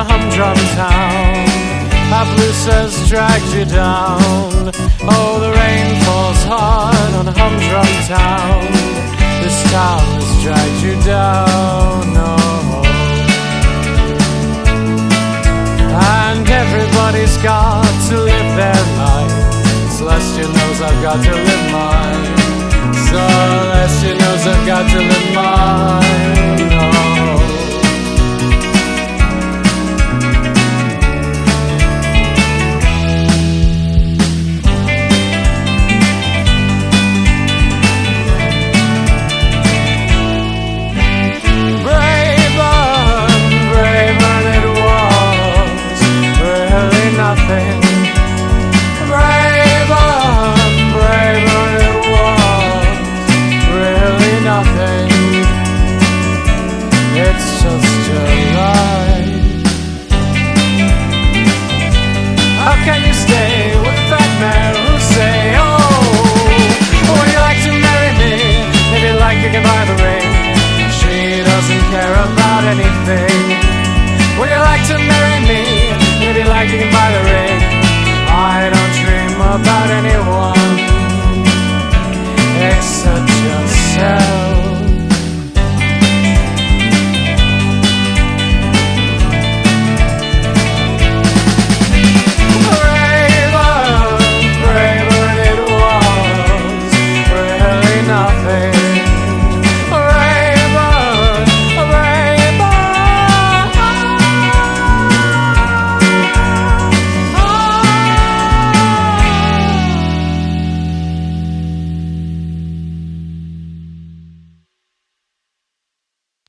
a humdrum town. A blues has dragged you down. Oh, the rain falls hard on a humdrum town. This town has dragged you down. Oh. And everybody's got to live their life. Celestia knows I've got to live mine. Celestia knows I've got to live mine. Oh. It's just your life. How can you stay with a fat man who say, oh, would you like to marry me? If you like, you can buy the ring. She doesn't care about